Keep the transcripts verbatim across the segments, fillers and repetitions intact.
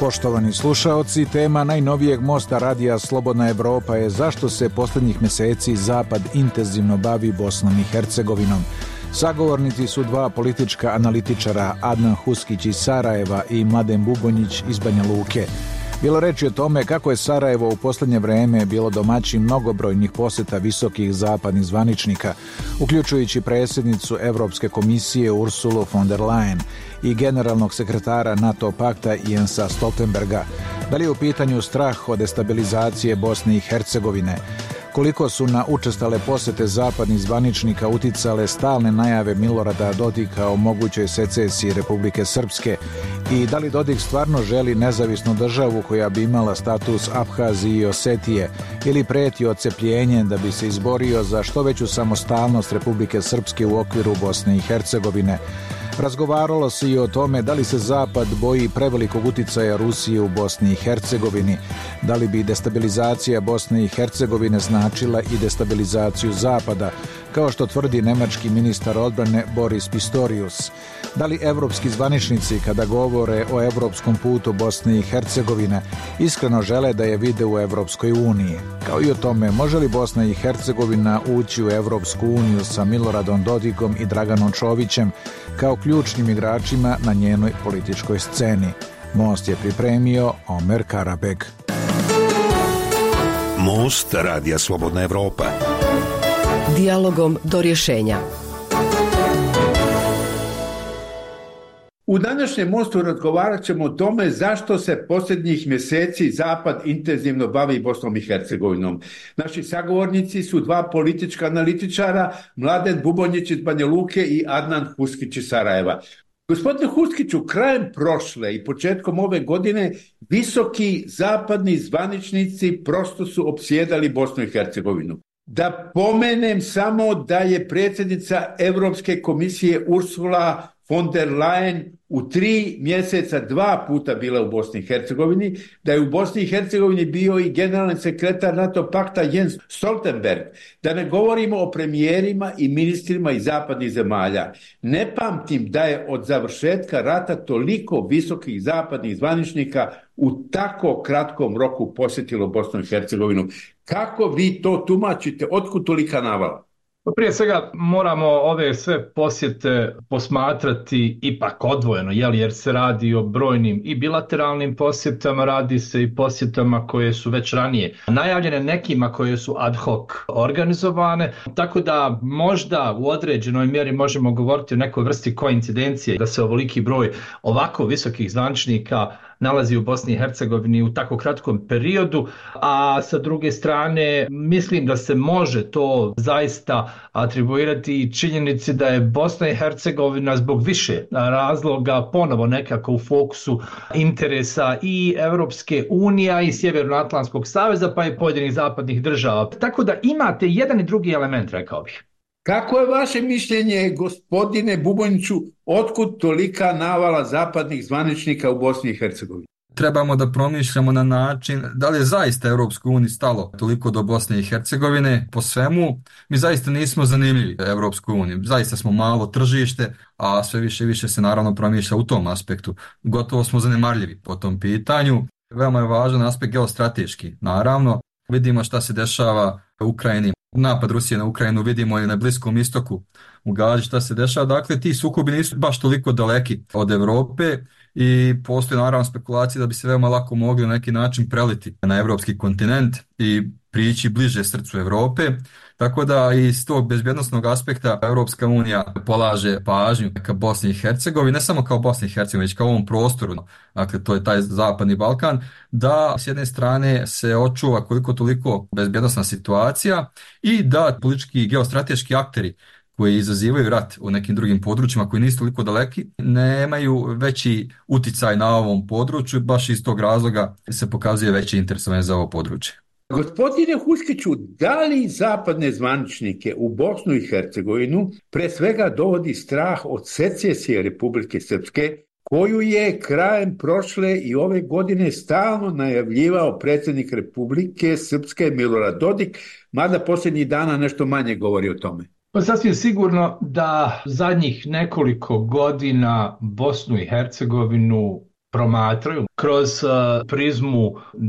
Poštovani slušaoci, tema najnovijeg mosta radija Slobodna Evropa je zašto se posljednjih mjeseci Zapad intenzivno bavi Bosnom i Hercegovinom. Sagovornici su dva politička analitičara, Adnan Huskić iz Sarajeva i Mladen Bubonjić iz Banja Luke. Bilo reči o tome kako je Sarajevo u posljednje vrijeme bilo domaćin mnogobrojnih posjeta visokih zapadnih zvaničnika, uključujući predsjednicu Europske komisije Ursulu von der Leyen i generalnog sekretara NATO pakta Jensa Stoltenberga. Da li je u pitanju strah od destabilizacije Bosne i Hercegovine? Koliko su na učestale posjete zapadnih zvaničnika uticale stalne najave Milorada Dodika o mogućoj secesiji Republike Srpske i da li Dodik stvarno želi nezavisnu državu koja bi imala status Abhazije i Osetije ili preti odcepljenjem da bi se izborio za što veću samostalnost Republike Srpske u okviru Bosne i Hercegovine? Razgovaralo se i o tome da li se Zapad boji prevelikog uticaja Rusije u Bosni i Hercegovini, da li bi destabilizacija Bosne i Hercegovine značila i destabilizaciju Zapada, kao što tvrdi nemački ministar odbrane Boris Pistorius. Da li evropski zvaničnici kada govore o evropskom putu Bosne i Hercegovine iskreno žele da je vide u Evropskoj uniji, kao i o tome može li Bosna i Hercegovina ući u Evropsku uniju sa Miloradom Dodikom i Draganom Čovićem kao ključnim igračima na njenoj političkoj sceni. Most je pripremio Omer Karabeg. Most radija Slobodna Evropa. Dijalogom do rješenja. U današnjem mostu razgovarat ćemo o tome zašto se posljednjih mjeseci Zapad intenzivno bavi Bosnom i Hercegovinom. Naši sagovornici su dva politička analitičara, Mladen Bubonjić iz Banja Luke i Adnan Huskić iz Sarajeva. Gospodine Huskiću, krajem prošle i početkom ove godine visoki zapadni zvaničnici prosto su opsjedali Bosnu i Hercegovinu. Da pomenem samo da je predsjednica Europske komisije Ursula von der Leyen u tri mjeseca dva puta bila u Bosni i Hercegovini, da je u Bosni i Hercegovini bio i generalni sekretar NATO pakta Jens Stoltenberg, da ne govorimo o premijerima i ministrima iz zapadnih zemalja. Ne pamtim da je od završetka rata toliko visokih zapadnih zvaničnika u tako kratkom roku posjetilo Bosnu i Hercegovinu. Kako vi to tumačite? Otkud tolika navala? Prije svega moramo ove sve posjete posmatrati ipak odvojeno, jel, jer se radi o brojnim i bilateralnim posjetama, radi se i posjetama koje su već ranije najavljene, nekima koje su ad hoc organizovane, tako da možda u određenoj mjeri možemo govoriti o nekoj vrsti koincidencije da se ovoliki broj ovako visokih zvaničnika nalazi u Bosni i Hercegovini u tako kratkom periodu, a sa druge strane mislim da se može to zaista atribuirati i činjenici da je Bosna i Hercegovina zbog više razloga ponovo nekako u fokusu interesa i Europske unije i Sjevernoatlantskog saveza pa i pojedinih zapadnih država. Tako da imate jedan i drugi element, rekao bih. Kako je vaše mišljenje, gospodine Bubonjiću, otkud tolika navala zapadnih zvaničnika u Bosni i Hercegovini? Trebamo da promišljamo na način da li je zaista Europskoj uniji stalo toliko do Bosne i Hercegovine po svemu. Mi zaista nismo zanimljivi Europskoj uniji, zaista smo malo tržište, a sve više i više se naravno promišlja u tom aspektu. Gotovo smo zanemarljivi po tom pitanju. Veoma je važan aspekt geostrateški, naravno. Vidimo šta se dešava u Ukrajini. Napad Rusije na Ukrajinu vidimo i na Bliskom istoku, u Gazi šta se dešava. Dakle, ti sukobi nisu baš toliko daleki od Europe i postoji naravno spekulacija da bi se veoma lako mogli na neki način preliti na evropski kontinent i prići bliže srcu Europe. Tako da iz tog bezbjednosnog aspekta Europska unija polaže pažnju ka Bosni i Hercegovini, ne samo kao Bosni i Hercegovini, već kao ovom prostoru, dakle to je taj zapadni Balkan, da s jedne strane se očuva koliko toliko bezbjednosna situacija i da politički i geostrateški akteri koji izazivaju rat u nekim drugim područjima koji nisu toliko daleki, nemaju veći uticaj na ovom području, baš iz tog razloga se pokazuje veće interesovanje za ovo područje. Gospodine Huskiću, da li zapadne zvaničnike u Bosnu i Hercegovinu pre svega dovodi strah od secesije Republike Srpske, koju je krajem prošle i ove godine stalno najavljivao predsjednik Republike Srpske Milorad Dodik, mada posljednjih dana nešto manje govori o tome? Pa sasvim sigurno da zadnjih nekoliko godina Bosnu i Hercegovinu promatraju kroz prizmu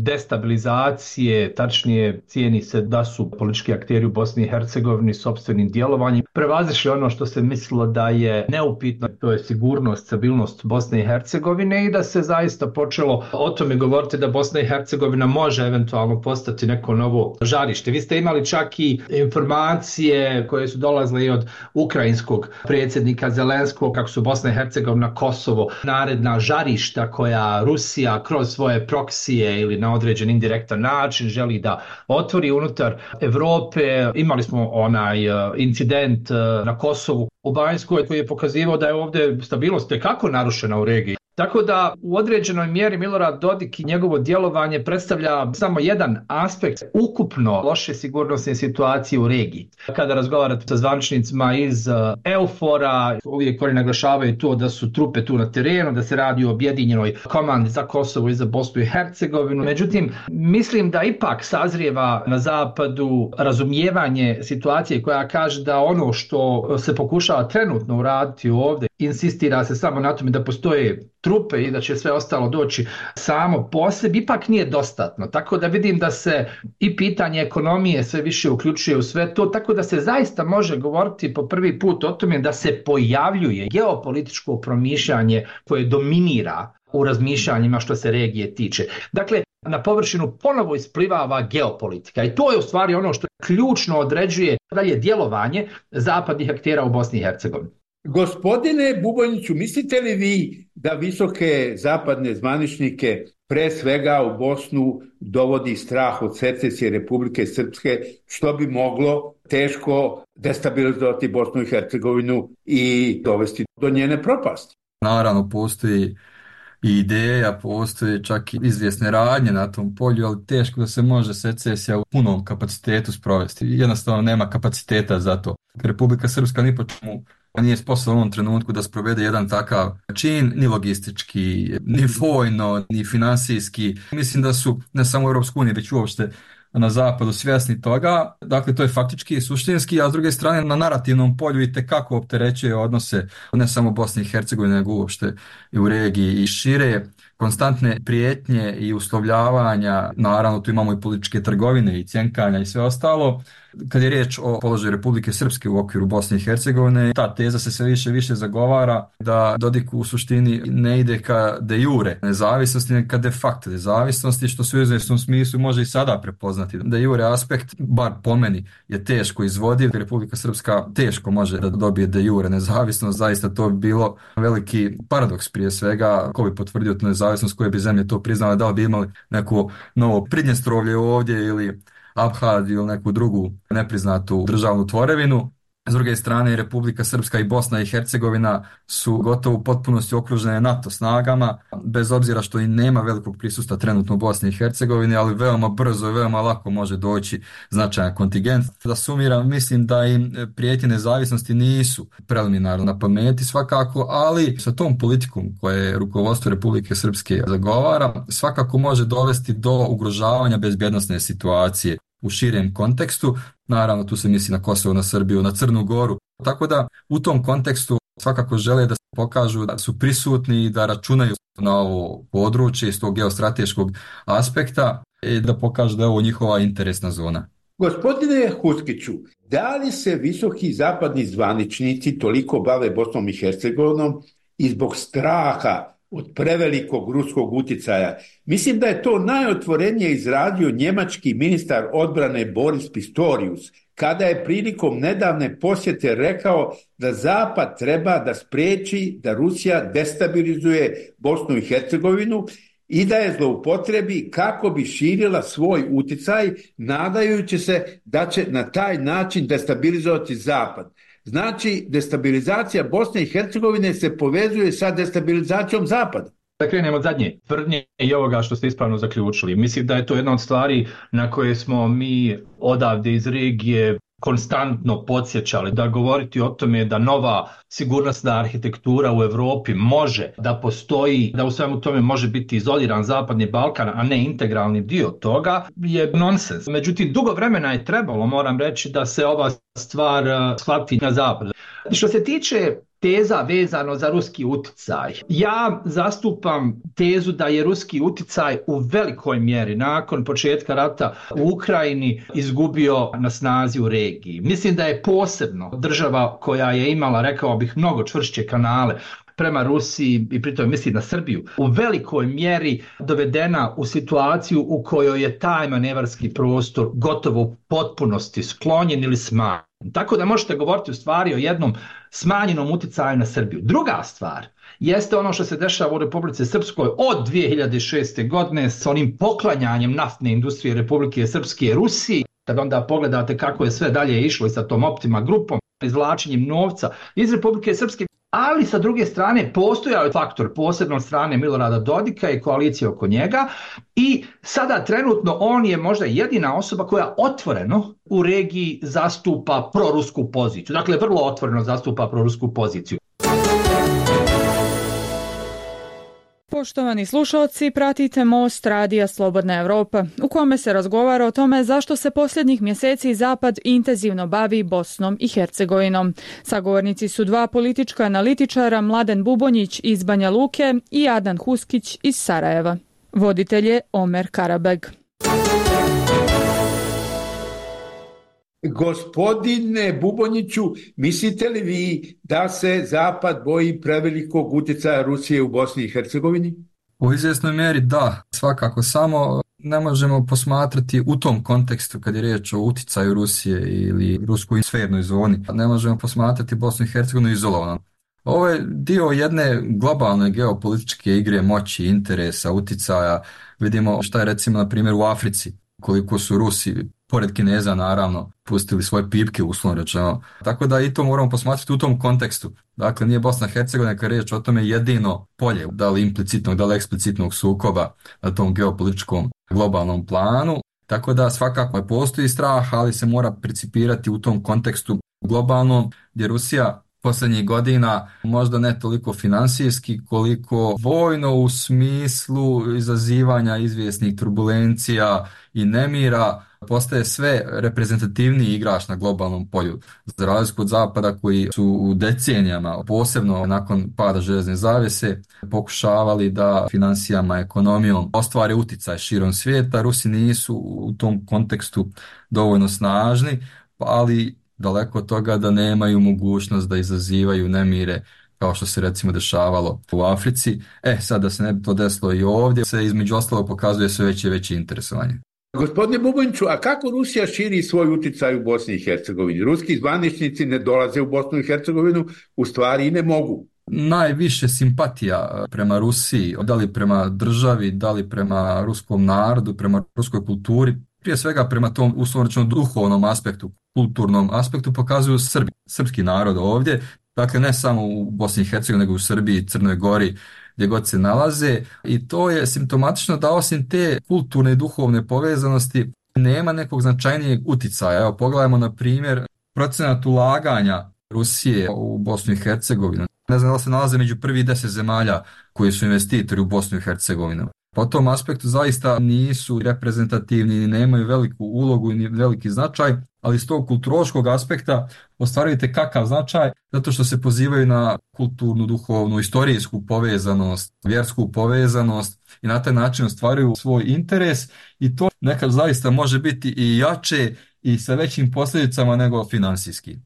destabilizacije, tačnije cijeni se da su politički akteri u Bosni i Hercegovini sopstvenim djelovanjem prevazišli ono što se mislilo da je neupitno, to je sigurnost, stabilnost Bosne i Hercegovine i da se zaista počelo o tome govoriti da Bosna i Hercegovina može eventualno postati neko novo žarište. Vi ste imali čak i informacije koje su dolazile i od ukrajinskog predsjednika Zelenskog kako su Bosna i Hercegovina, Kosovo naredna žarišta koja Rusija kroz svoje proksije ili na određen indirektan način želi da otvori unutar Europe. Imali smo onaj incident na Kosovu u Banjskoj koji je pokazivao da je ovdje stabilnost tekako narušena u regiji. Tako da u određenoj mjeri Milorad Dodik i njegovo djelovanje predstavlja samo jedan aspekt ukupno loše sigurnosne situacije u regiji. Kada razgovarate sa zvaničnicima iz EUFOR-a, uvijek oni naglašavaju to da su trupe tu na terenu, da se radi o objedinjenoj komandi za Kosovo i za Bosnu i Hercegovinu. Međutim, mislim da ipak sazrijeva na zapadu razumijevanje situacije koja kaže da ono što se pokušava trenutno uraditi ovdje, insistira se samo na tome da postoje trupe i da će sve ostalo doći samo po sebi, ipak nije dostatno. Tako da vidim da se i pitanje ekonomije sve više uključuje u sve to, tako da se zaista može govoriti po prvi put o tome da se pojavljuje geopolitičko promišljanje koje dominira u razmišljanjima što se regije tiče. Dakle, na površinu ponovo isplivava geopolitika i to je u stvari ono što ključno određuje dalje djelovanje zapadnih aktera u Bosni i Hercegovini. Gospodine Bubojniću, mislite li vi da visoke zapadne zvaničnike pre svega u Bosnu dovodi strah od secesije Republike Srpske, što bi moglo teško destabilizovati Bosnu i Hercegovinu i dovesti do njene propasti? Naravno, postoji i ideja, postoje čak i izvjesne radnje na tom polju, ali teško da se može secesija u punom kapacitetu sprovesti. Jednostavno nema kapaciteta za to. Republika Srpska ni po čemu nije sposobna u ovom trenutku da sprovede jedan takav čin, ni logistički, ni vojno, ni finansijski. Mislim da su ne samo u Europskoj uniji, već uopšte na zapadu svjesni toga. Dakle, to je faktički i suštinski, a s druge strane na narativnom polju itekako opterećuje odnose ne samo Bosne i Hercegovine, nego uopšte i u regiji i šire. Konstantne prijetnje i uslovljavanja, naravno tu imamo i političke trgovine i cjenkanja i sve ostalo. Kad je riječ o položaju Republike Srpske u okviru Bosne i Hercegovine, ta teza se sve više i više zagovara da Dodik u suštini ne ide ka de jure nezavisnosti, nego ka de facto nezavisnosti, što se u izvjesnom smislu može i sada prepoznati. De jure aspekt, bar po meni, je teško izvodiv. Republika Srpska teško može da dobije de jure nezavisnost. Zaista to bi bilo veliki paradoks prije svega. Ko bi potvrdio tu nezavisnost, koje bi zemlje to priznale, da li bi imali neko novo Pridnjestrovlje ovdje ili Abhaziju ili neku drugu nepriznatu državnu tvorevinu. S druge strane, Republika Srpska i Bosna i Hercegovina su gotovo u potpunosti okružene NATO snagama, bez obzira što i nema velikog prisustva trenutno u Bosni i Hercegovini, ali veoma brzo i veoma lako može doći značajan kontingent. Da sumiram, mislim da im prijetnje nezavisnosti nisu preliminarno na pameti svakako, ali sa tom politikom koje rukovodstvo Republike Srpske zagovara, svakako može dovesti do ugrožavanja bezbjednosne situacije u širem kontekstu. Naravno, tu se misli na Kosovo, na Srbiju, na Crnu Goru. Tako da u tom kontekstu svakako žele da se pokažu da su prisutni i da računaju na ovo područje iz tog geostrateškog aspekta i da pokažu da je ovo njihova interesna zona. Gospodine Huskiću, da li se visoki zapadni zvaničnici toliko bave Bosnom i Hercegovinom i zbog straha od prevelikog ruskog utjecaja? Mislim da je to najotvorenije izrazio njemački ministar odbrane Boris Pistorius, kada je prilikom nedavne posjete rekao da Zapad treba da spriječi da Rusija destabilizuje Bosnu i Hercegovinu i da je zloupotrebi kako bi širila svoj utjecaj, nadajući se da će na taj način destabilizovati Zapad. Znači, destabilizacija Bosne i Hercegovine se povezuje sa destabilizacijom Zapada. Da krenemo od zadnje tvrdnje i ovoga što ste ispravno zaključili. Mislim da je to jedna od stvari na koje smo mi odavde iz regije konstantno podsjećali, da govoriti o tome da nova sigurnosna arhitektura u Europi može da postoji, da u svemu tome može biti izoliran Zapadni Balkan, a ne integralni dio toga, je nonsens. Međutim, dugo vremena je trebalo, moram reći, da se ova stvar shvati na zapadu. Što se tiče teza vezano za ruski uticaj. Ja zastupam tezu da je ruski uticaj u velikoj mjeri nakon početka rata u Ukrajini izgubio na snazi u regiji. Mislim da je posebno država koja je imala, rekao bih, mnogo čvršće kanale prema Rusiji i pritom mislim na Srbiju, u velikoj mjeri dovedena u situaciju u kojoj je taj manevarski prostor gotovo u potpunosti sklonjen ili smanjen. Tako da možete govoriti u stvari o jednom smanjenom uticaju na Srbiju. Druga stvar jeste ono što se dešava u Republici Srpskoj od dvije hiljade šeste. godine s onim poklanjanjem naftne industrije Republike Srpske Rusiji. Kad onda pogledate kako je sve dalje išlo i sa tom Optima grupom, izvlačenjem novca iz Republike Srpske, ali sa druge strane postojao je faktor posebno od strane Milorada Dodika i koalicije oko njega i sada trenutno on je možda jedina osoba koja otvoreno u regiji zastupa prorusku poziciju. Dakle, vrlo otvoreno zastupa prorusku poziciju. Poštovani slušalci, pratite Most Radija Slobodna Evropa, u kome se razgovara o tome zašto se posljednjih mjeseci Zapad intenzivno bavi Bosnom i Hercegovinom. Sagovornici su dva politička analitičara, Mladen Bubonjić iz Banja Luke i Adnan Huskić iz Sarajeva. Voditelj je Omer Karabeg. Gospodine Bubonjiću, mislite li vi da se Zapad boji prevelikog utjecaja Rusije u Bosni i Hercegovini? U izvjesnoj mjeri da, svakako, samo ne možemo posmatrati u tom kontekstu kad je riječ o utjecaju Rusije ili ruskoj sfernoj zoni. Ne možemo posmatrati Bosnu i Hercegovinu izolovano. Ovo je dio jedne globalne geopolitičke igre moći, interesa, utjecaja. Vidimo šta je recimo na primjer u Africi, koliko su Rusi, pored Kineza naravno, pustili svoje pipke uslovno rečeno. Tako da i to moramo posmatrati u tom kontekstu. Dakle, nije Bosna i Hercegovina kad je riječ o tome jedino polje, da li implicitnog, da li eksplicitnog sukoba na tom geopolitičkom globalnom planu. Tako da svakako postoji strah, ali se mora precipirati u tom kontekstu globalnom, gdje Rusija posljednjih godina možda ne toliko finansijski koliko vojno u smislu izazivanja izvjesnih turbulencija i nemira postaje sve reprezentativniji igrač na globalnom polju. Za razliku od Zapada koji su u decenijama, posebno nakon pada željezne zavjese, pokušavali da financijama, ekonomijom ostvare utjecaj širom svijeta. Rusi nisu u tom kontekstu dovoljno snažni, ali daleko od toga da nemaju mogućnost da izazivaju nemire kao što se recimo dešavalo u Africi. E, sad da se ne bi to desilo i ovdje, se između ostalog pokazuje sve veće i veće interesovanje. Gospodine Bubonjiću, a kako Rusija širi svoj utjecaj u Bosni i Hercegovini? Ruski zvaničnici ne dolaze u Bosnu i Hercegovinu, u stvari i ne mogu. Najviše simpatija prema Rusiji, da li prema državi, da li prema ruskom narodu, prema ruskoj kulturi, prije svega prema tom uslovno rečeno duhovnom aspektu, kulturnom aspektu pokazuju Srbi, srpski narod ovdje, dakle ne samo u Bosni i Hercegovini, nego u Srbiji, Crnoj Gori, gdje god se nalaze, i to je simptomatično da osim te kulturne i duhovne povezanosti nema nekog značajnijeg uticaja. Evo pogledajmo na primjer procenat ulaganja Rusije u Bosnu i Hercegovinu. Ne znam da li se nalaze među prvih deset zemalja koji su investitori u Bosnu i Hercegovinu. Po tom aspektu zaista nisu reprezentativni i nemaju veliku ulogu i veliki značaj, ali iz tog kulturološkog aspekta ostvarujete kakav značaj, zato što se pozivaju na kulturnu, duhovnu, istorijsku povezanost, vjersku povezanost i na taj način ostvaruju svoj interes i to nekad zaista može biti i jače i sa većim posljedicama nego finansijski.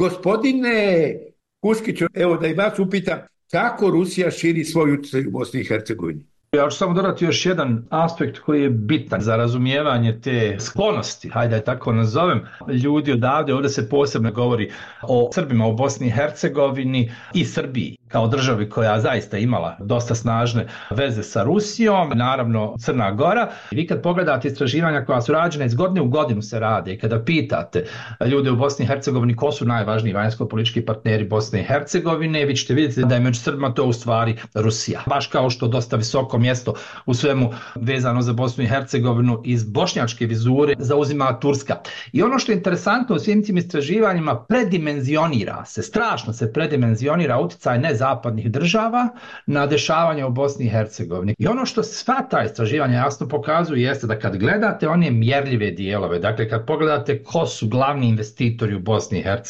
Gospodine Huskiću, evo da i vas upitam, kako Rusija širi svoj utjecaj u Bosni i Hercegovini? Ja ću samo dodati još jedan aspekt koji je bitan za razumijevanje te sklonosti, hajde da tako nazovem, ljudi odavde. Ovdje se posebno govori o Srbima u Bosni i Hercegovini i Srbiji kao državi koja zaista imala dosta snažne veze sa Rusijom, naravno Crna Gora. Vi kad pogledate istraživanja koja su rađena iz godine u godinu se rade i kada pitate ljude u Bosni i Hercegovini ko su najvažniji vanjsko-politički partneri Bosne i Hercegovine, vi ćete vidjeti da je među Srbima to u stvari Rusija. Baš kao što dosta visoko mjesto u svemu vezano za Bosnu i Hercegovinu iz bošnjačke vizure zauzima Turska. I ono što je interesantno u svim tim istraživanjima, predimenzionira se, strašno se predimenzionira utjecaj nezapadnih država na dešavanje u Bosni i Hercegovini. I ono što sva ta istraživanja jasno pokazuju jeste da kad gledate one mjerljive dijelove, dakle kad pogledate ko su glavni investitori u Bosni i Hercegovini,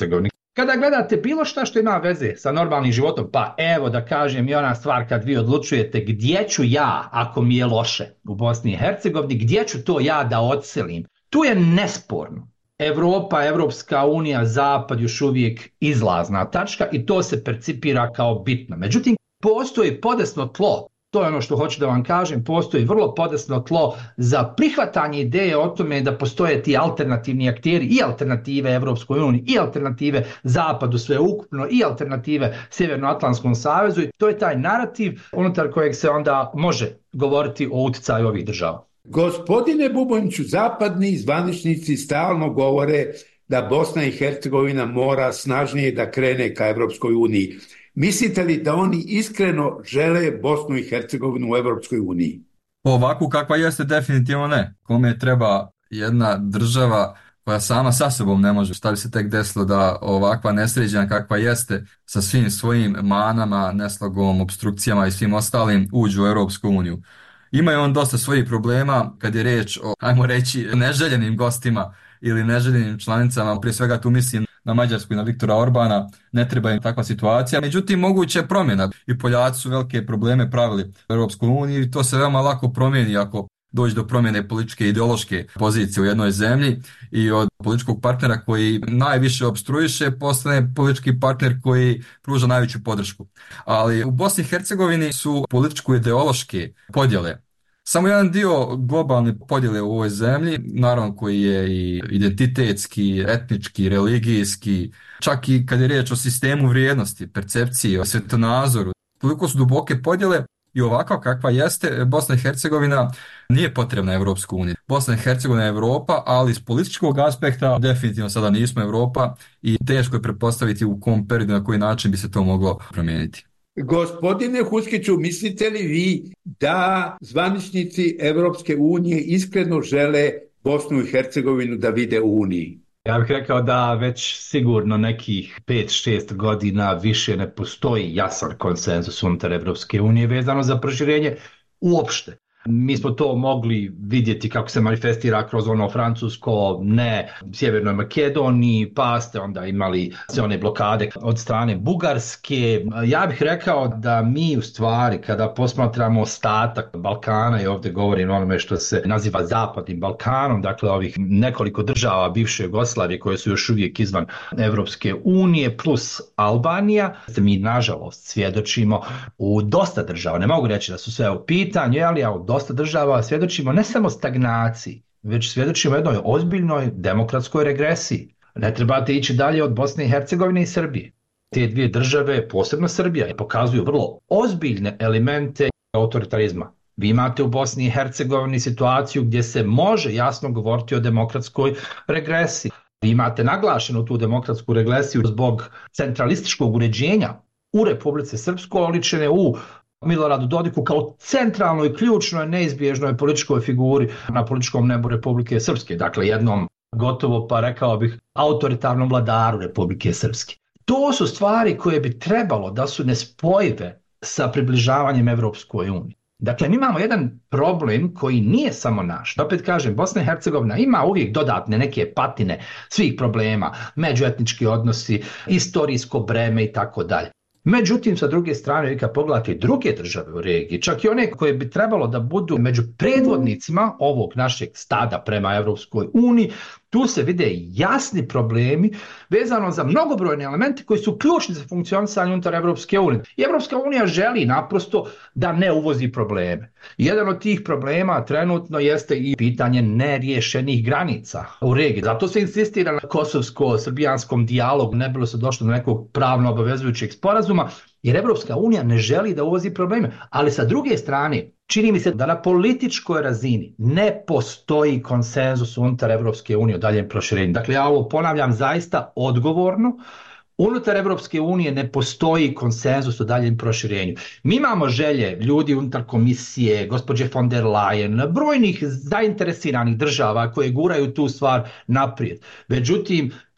Kada gledate bilo šta što ima veze sa normalnim životom, pa evo da kažem i ona stvar kad vi odlučujete gdje ću ja, ako mi je loše u Bosni i Hercegovini, gdje ću to ja da odselim, tu je nesporno Evropa, Evropska unija, Zapad još uvijek izlazna tačka i to se percipira kao bitno. Međutim, postoji podesno tlo, to je ono što hoću da vam kažem, postoji vrlo podesno tlo za prihvatanje ideje o tome da postoje ti alternativni akteri i alternative Evropskoj uniji i alternative Zapadu sveukupno i alternative Sjevernoatlantskom savezu i to je taj narativ unutar kojeg se onda može govoriti o utjecaju ovih država. Gospodine Bubonjiću, zapadni zvaničnici stalno govore da Bosna i Hercegovina mora snažnije da krene ka Evropskoj uniji. Mislite li da oni iskreno žele Bosnu i Hercegovinu u Evropskoj uniji? Ovakvu kakva jeste, definitivno ne. Kome treba jedna država koja sama sa sobom ne može, šta bi se tek desilo da ovakva nesređena kakva jeste sa svim svojim manama, neslagom, obstrukcijama i svim ostalim uđu u Europsku uniju. Ima on dosta svojih problema kad je riječ o, ajmo reći, neželjenim gostima ili neželjenim članicama, prije svega tu mislim na Mađarsku i na Viktora Orbana, ne treba im takva situacija. Međutim, moguće je promjena i Poljaci su velike probleme pravili u Europskoj uniji i to se veoma lako promijeni ako doći do promjene političke i ideološke pozicije u jednoj zemlji i od političkog partnera koji najviše opstruiše postane politički partner koji pruža najveću podršku. Ali u Bosni i Hercegovini su političko-ideološke podjele samo jedan dio globalne podjele u ovoj zemlji, naravno koji je i identitetski, etnički, religijski, čak i kad je riječ o sistemu vrijednosti, percepciji, o svjetonazoru. Toliko su duboke podjele i ovakva kakva jeste, Bosna i Hercegovina nije potrebna Evropskoj uniji. Bosna i Hercegovina je Europa, ali iz političkog aspekta definitivno sada nismo Europa i teško je pretpostaviti u kom periodu, na koji način bi se to moglo promijeniti. Gospodine Huskiću, mislite li vi da zvaničnici Evropske unije iskreno žele Bosnu i Hercegovinu da vide u Uniji? Ja bih rekao da već sigurno nekih pet šest godina više ne postoji jasan konsenzus unutar Evropske unije vezano za proširenje uopšte. Mi smo to mogli vidjeti kako se manifestira kroz ono francusko ne Sjevernoj Makedoniji, pa ste onda imali sve one blokade od strane Bugarske. Ja bih rekao da mi u stvari kada posmatramo ostatak Balkana i ovdje govorim o onome što se naziva Zapadnim Balkanom, dakle ovih nekoliko država bivše Jugoslavije koje su još uvijek izvan Evropske unije plus Albanija, mi nažalost svjedočimo u dosta država, ne mogu reći da su sve u pitanju, ali ja u dosta država svjedočimo ne samo stagnaciji, već svjedočimo jednoj ozbiljnoj demokratskoj regresiji. Ne trebate ići dalje od Bosne i Hercegovine i Srbije. Te dvije države, posebno Srbija, pokazuju vrlo ozbiljne elemente autoritarizma. Vi imate u Bosni i Hercegovini situaciju gdje se može jasno govoriti o demokratskoj regresiji. Vi imate naglašenu tu demokratsku regresiju zbog centralističkog uređenja u Republici Srpskoj, oličene u Miloradu Dodiku kao centralnoj i ključnoj neizbježnoj političkoj figuri na političkom nebu Republike Srpske, dakle jednom gotovo pa rekao bih autoritarnom vladaru Republike Srpske. To su stvari koje bi trebalo da su nespojive sa približavanjem Evropskoj uniji. Dakle, mi imamo jedan problem koji nije samo naš. Opet kažem, Bosna i Hercegovina ima uvijek dodatne neke patine svih problema, međuetnički odnosi, istorijsko breme i tako dalje. Međutim, sa druge strane, kad pogledate druge države u regiji, čak i one koje bi trebalo da budu među predvodnicima ovog našeg stada prema Evropskoj uniji, tu se vide jasni problemi vezano za mnogobrojne elemente koji su ključni za funkcionisanje unutar Evropske unije. I Evropska unija želi naprosto da ne uvozi probleme. Jedan od tih problema trenutno jeste i pitanje neriješenih granica u regiji. Zato se insistira na kosovsko-srbijanskom dijalogu, ne bilo se došlo do nekog pravno obavezujućeg sporazuma, jer Evropska unija ne želi da uvozi probleme. Ali sa druge strane, čini mi se da na političkoj razini ne postoji konsenzus unutar Evropske unije o daljem proširenju. Dakle, ja ovo ponavljam zaista odgovorno. Unutar Evropske unije ne postoji konsenzus o daljem proširenju. Mi imamo želje ljudi unutar komisije, gospođe von der Leyen, brojnih zainteresiranih država koje guraju tu stvar naprijed. Međutim,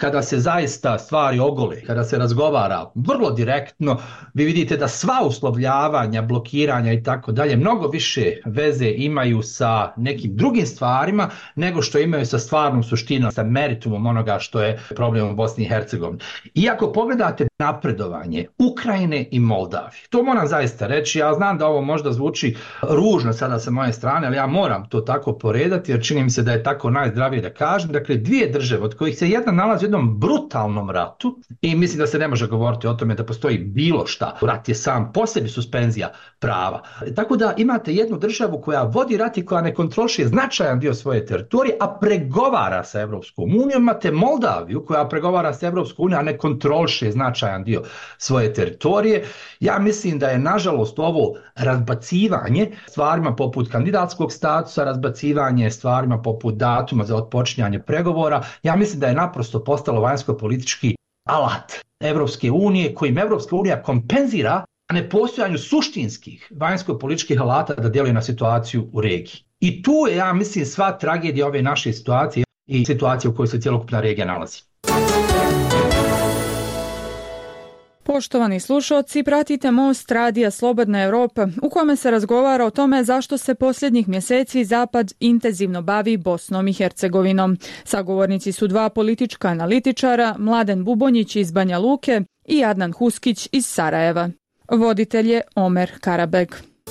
kada se zaista stvari ogole, kada se razgovara vrlo direktno, vi vidite da sva uslovljavanja, blokiranja i tako dalje mnogo više veze imaju sa nekim drugim stvarima nego što imaju sa stvarnom suštinom, sa meritumom onoga što je problem u Bosni i Hercegovini. Iako pogledate napredovanje Ukrajine i Moldavije, to moram zaista reći, ja znam da ovo možda zvuči ružno sada sa moje strane, ali ja moram to tako poredati jer čini mi se da je tako najzdravije da kažem. Dakle, dvije države od kojih se jedna nalazi u jednom brutalnom ratu i mislim da se ne može govoriti o tome da postoji bilo šta. Rat je sam po sebi suspenzija prava. Tako da imate jednu državu koja vodi rat i koja ne kontroliše značajan dio svoje teritorije, a pregovara sa Evropskom unijom. Imate Moldaviju koja pregovara sa Evropskom unijom, a ne kontroliše značajan dio svoje teritorije. Ja mislim da je nažalost ovo razbacivanje stvarima poput kandidatskog statusa, razbacivanje stvarima poput datuma za otpočinjanje pregovora, ja mislim da je naprosto postalo vanjsko-politički alat Evropske unije kojim Evropska unija kompenzira nepostojanju suštinskih vanjsko-političkih alata da djeluje na situaciju u regiji. I tu je, ja mislim, sva tragedija ove naše situacije i situacije u kojoj se cjelokupna regija nalazi. Poštovani slušalci, pratite Most radija Slobodna Europa u kome se razgovara o tome zašto se posljednjih mjeseci Zapad intenzivno bavi Bosnom i Hercegovinom. Sagovornici su dva politička analitičara, Mladen Bubonjić iz Banja Luke i Adnan Huskić iz Sarajeva. Voditelj je Omer Karabeg.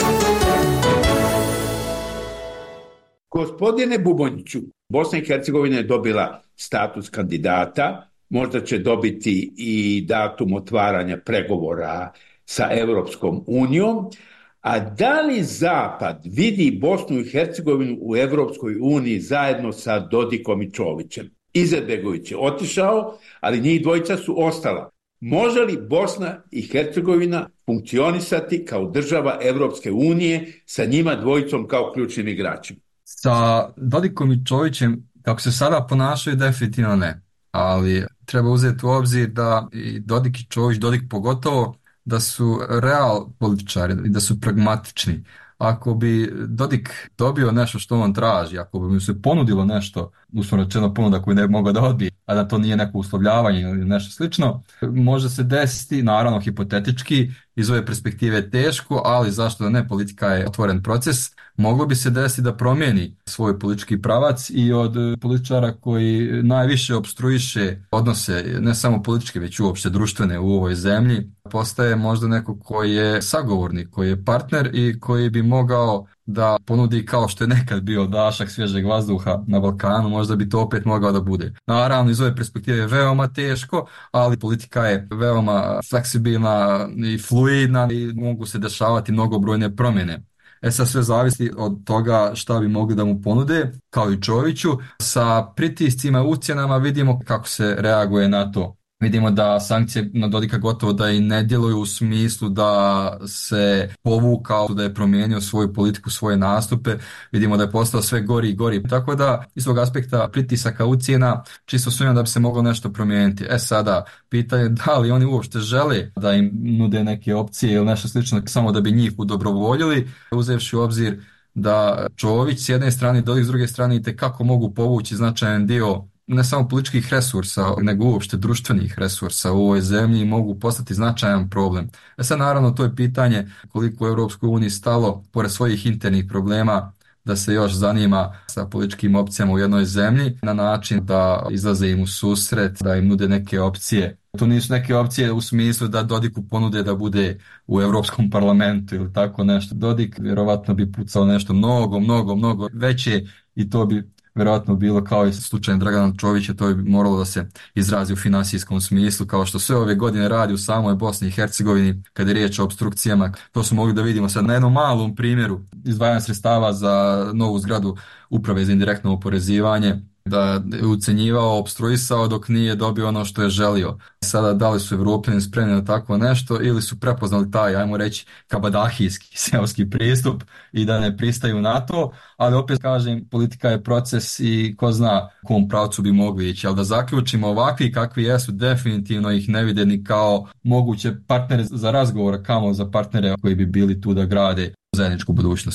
Gospodine Bubonjiću, Bosna i Hercegovina je dobila status kandidata, možda će dobiti i datum otvaranja pregovora sa Evropskom unijom, a da li Zapad vidi Bosnu i Hercegovinu u Evropskoj uniji zajedno sa Dodikom i Čovićem? Izetbegović je otišao, ali njih dvojica su ostala. Može li Bosna i Hercegovina funkcionisati kao država Evropske unije sa njima dvojicom kao ključnim igračima? Sa Dodikom i Čovićem, kako se sada ponašaju, definitivno ne. Ali treba uzeti u obzir da i Dodik i Čović, Dodik pogotovo, da su real političari i da su pragmatični. Ako bi Dodik dobio nešto što on traži, ako bi mu se ponudilo nešto, uslovno rečeno ponuda koju ne bi mogao da odbije, a da to nije neko uslovljavanje ili nešto slično, može se desiti, naravno hipotetički, iz ove perspektive teško, ali zašto da ne, politika je otvoren proces, moglo bi se desiti da promijeni svoj politički pravac i od političara koji najviše opstruiše odnose, ne samo političke, već uopšte društvene u ovoj zemlji, postaje možda neko koji je sagovornik, koji je partner i koji bi mogao da ponudi, kao što je nekad bio dašak svježeg vazduha na Balkanu, možda bi to opet mogao da bude. Naravno, iz ove perspektive je veoma teško, ali politika je veoma fleksibilna i fluidna i mogu se dešavati mnogobrojne promjene. E sad sve zavisi od toga šta bi mogli da mu ponude, kao i Čoviću. Sa pritiscima i ucjenama vidimo kako se reaguje na to. Vidimo da sankcije na Dodika gotovo da i ne djeluju u smislu da se povukao, da je promijenio svoju politiku, svoje nastupe. Vidimo da je postao sve gori i gori. Tako da, iz tog aspekta pritisaka, ucjena, čisto sumnjam da bi se moglo nešto promijeniti. E sada, pitanje da li oni uopšte žele da im nude neke opcije ili nešto slično, samo da bi njih udobrovoljili, uzevši u obzir da Čović s jedne strane i Dodik s druge strane itekako mogu povući značajan dio ne samo političkih resursa, nego uopšte društvenih resursa u ovoj zemlji i mogu postati značajan problem. E sad naravno to je pitanje koliko u Europskoj uniji stalo, pored svojih internih problema, da se još zanima sa političkim opcijama u jednoj zemlji na način da izlaze im u susret, da im nude neke opcije. To nisu neke opcije u smislu da Dodiku ponude da bude u Europskom parlamentu ili tako nešto. Dodik vjerovatno bi pucao nešto mnogo, mnogo, mnogo veće i to bi vjerojatno bilo kao i slučaj Dragana Čovića, to bi moralo da se izrazi u finansijskom smislu, kao što sve ove godine radi u samoj Bosni i Hercegovini kada je riječ o opstrukcijama. To smo mogli da vidimo sad na jednom malom primjeru izdvajanja sredstava za novu zgradu Uprave za indirektno oporezivanje, da je ucenjivao, opstruisao dok nije dobio ono što je želio. Sada da li su Evropljani spremni na tako nešto ili su prepoznali taj, ajmo reći, kabadahijski seoski pristup i da ne pristaju na to, ali opet kažem, politika je proces i ko zna kom pravcu bi mogli ići, ali da zaključimo, ovakvi kakvi jesu, definitivno ih ne vide ni kao moguće partnere za razgovor, kamo za partnere koji bi bili tu da grade zajedničku budućnost.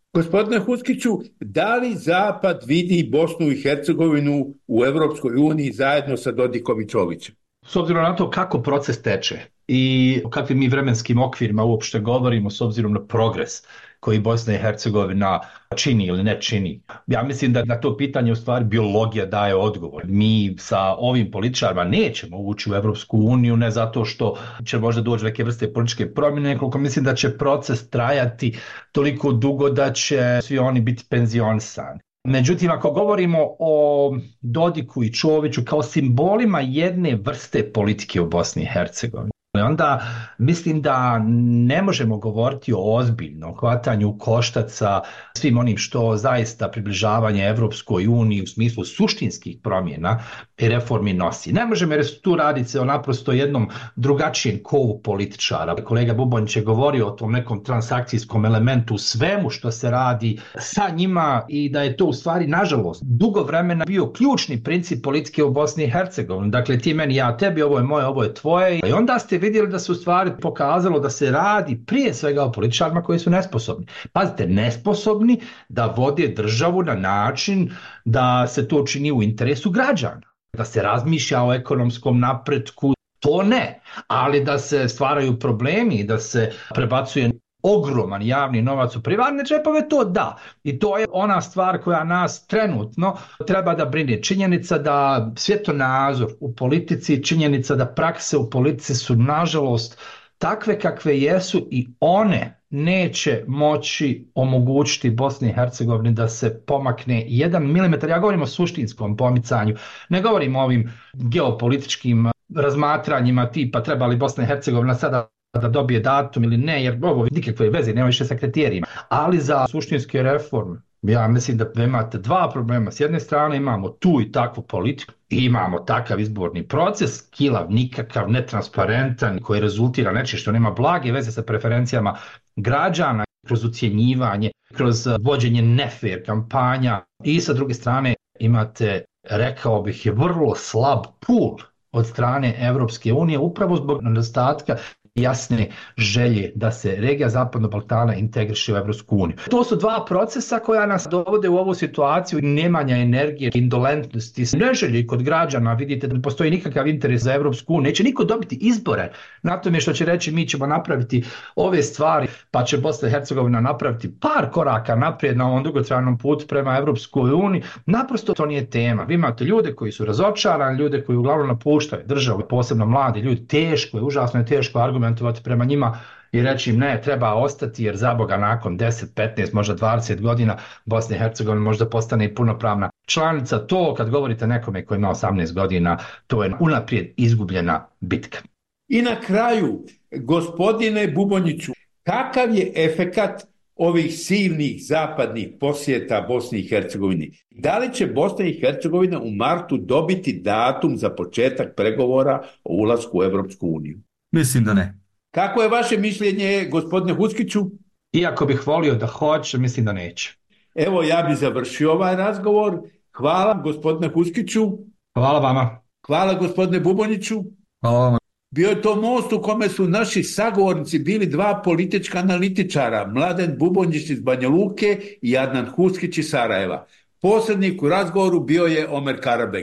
Gospodine Huskiću, da li Zapad vidi Bosnu i Hercegovinu u Europskoj uniji zajedno sa Dodikom i Čovićem? S obzirom na to kako proces teče i o kakvim mi vremenskim okvirima uopšte govorimo s obzirom na progres koji Bosna i Hercegovina čini ili ne čini. Ja mislim da na to pitanje u stvari biologija daje odgovor. Mi sa ovim političarima nećemo ući u Evropsku uniju, ne zato što će možda doći neke vrste političke promjene, nekoliko mislim da će proces trajati toliko dugo da će svi oni biti penzionisani. Međutim, ako govorimo o Dodiku i Čoviću kao simbolima jedne vrste politike u Bosni i Hercegovini, onda mislim da ne možemo govoriti o ozbiljnom hvatanju koštaca svim onim što zaista približavanje Evropskoj uniji u smislu suštinskih promjena i reformi nosi. Ne možemo jer tu raditi se o naprosto jednom drugačijem kovu političara. Kolega Bubonić je govorio o tom nekom transakcijskom elementu u svemu što se radi sa njima i da je to u stvari, nažalost, dugo vremena bio ključni princip politike u Bosni i Hercegovini. Dakle, ti meni, ja tebi, ovo je moje, ovo je tvoje. I onda ste vidjeli da se u stvari pokazalo da se radi prije svega o političarima koji su nesposobni. Pazite, nesposobni da vode državu na način da se to čini u interesu građana. Da se razmišlja o ekonomskom napretku, to ne. Ali da se stvaraju problemi, da se prebacuje ogroman javni novac u privatne džepove, to da. I to je ona stvar koja nas trenutno treba da brine. Činjenica da svjetonazor u politici, činjenica da prakse u politici su nažalost takve kakve jesu i one neće moći omogućiti Bosni i Hercegovini da se pomakne jedan milimetar. Ja govorim o suštinskom pomicanju, ne govorim o ovim geopolitičkim razmatranjima tipa treba li Bosna i Hercegovina sada da dobije datum ili ne, jer ovo nikakve veze nema više sa kriterijima. Ali za suštinske reforme, ja mislim da imate dva problema. S jedne strane imamo tu i takvu politiku, imamo takav izborni proces, kilav, nikakav, netransparentan, koji rezultira nečim što nema blage veze sa preferencijama građana, kroz ucjenjivanje, kroz vođenje nefair kampanja. I sa druge strane imate, rekao bih, je vrlo slab pul od strane Evropske unije, upravo zbog nedostatka jasne želje da se regija Zapadnog Balkana integriše u Evropsku uniju. To su dva procesa koja nas dovode u ovu situaciju nemanja energije, indolentnosti, neželje kod građana. Vidite da ne postoji nikakav interes za Evropsku uniju. Neće niko dobiti izbore na tome što će reći mi ćemo napraviti ove stvari, pa će Bosna i Hercegovina napraviti par koraka naprijed na ovom dugotrajnom putu prema Evropskoj uniji. Naprosto to nije tema. Vi imate ljude koji su razočarani, ljude koji uglavnom napuštaju državu, posebno mladi ljudi. Teško je, užasno je teško argument prema njima i reći im ne, treba ostati jer za Boga nakon deset, petnaest, možda dvadeset godina Bosna i Hercegovina možda postane i punopravna članica. To kad govorite nekome koji ima osamnaest godina, to je unaprijed izgubljena bitka. I na kraju, gospodine Buboniću, kakav je efekat ovih silnih zapadnih posjeta Bosni i Hercegovini? Da li će Bosna i Hercegovina u martu dobiti datum za početak pregovora o ulasku u Evropsku uniju? Mislim da ne. Kako je vaše mišljenje, gospodine Huskiću? Iako bih volio da hoće, mislim da neće. Evo, ja bih završio ovaj razgovor. Hvala, gospodine Huskiću. Hvala vama. Hvala, gospodine Buboniću. Hvala vama. Bio je to most u kome su naši sagovornici bili dva politička analitičara, Mladen Bubonić iz Banja Luke i Adnan Huskić iz Sarajeva. Posrednik u razgovoru bio je Omer Karabeg.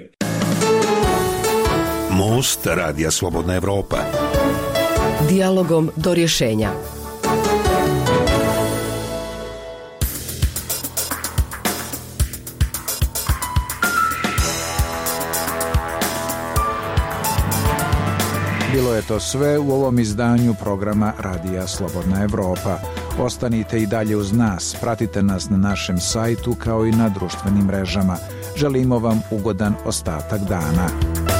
Most Radija Slobodna Evropa. Dijalogom do rješenja. Bilo je to sve u ovom izdanju programa Radija Slobodna Evropa. Ostanite i dalje uz nas, pratite nas na našem sajtu kao i na društvenim mrežama. Želimo vam ugodan ostatak dana.